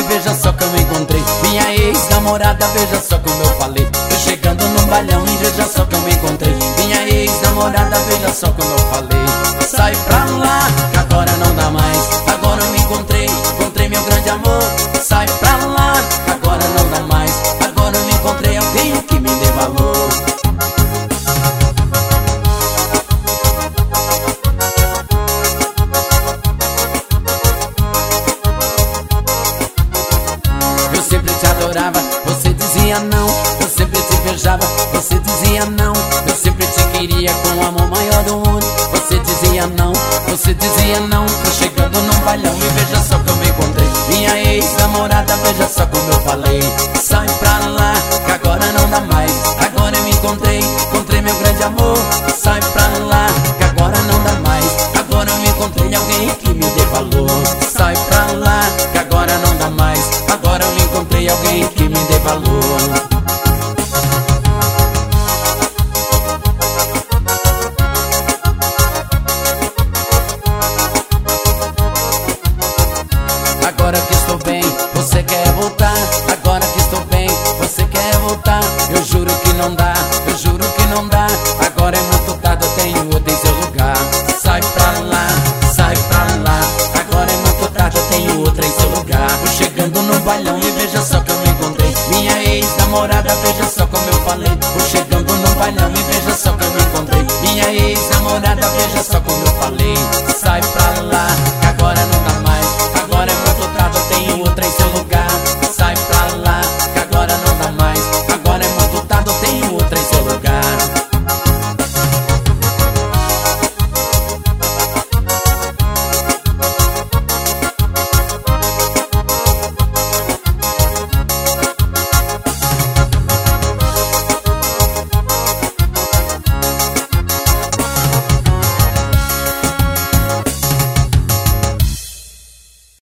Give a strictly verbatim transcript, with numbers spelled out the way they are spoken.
e veja só como eu encontrei minha ex-namorada, veja só como eu falei. Tô chegando num balhão e veja só como eu encontrei minha ex-namorada, veja só como eu falei. Sai pra lá, que agora não dá mais. Agora eu me encontrei, encontrei meu grande amor. Sai pra lá, que agora não dá mais. Agora eu me encontrei alguém que me dê valor. Eu sempre te adorava, você dizia não. Eu sempre te beijava, você dizia não. Eu sempre te queria com o amor maior do mundo. Você dizia não, você dizia não. Tô chegando num balhão e veja só como eu encontrei minha ex-namorada, veja só como eu falei. Sai pra lá, que agora não dá mais. Agora eu me encontrei, encontrei meu grande amor. Sai pra lá, que agora não dá mais. Agora eu me encontrei alguém que me dê valor. Sai pra lá, que agora não dá mais. Agora eu me encontrei alguém que me dê valor. Agora que estou bem, você quer voltar. Agora que estou bem, você quer voltar. Eu juro que não dá, eu juro que não dá. Agora é muito tarde, eu tenho outro em seu lugar. Sai pra lá, sai pra lá. Agora é muito tarde, eu tenho outra em seu lugar. Tô chegando no balhão e veja só que eu me encontrei minha ex-namorada, veja só como eu falei.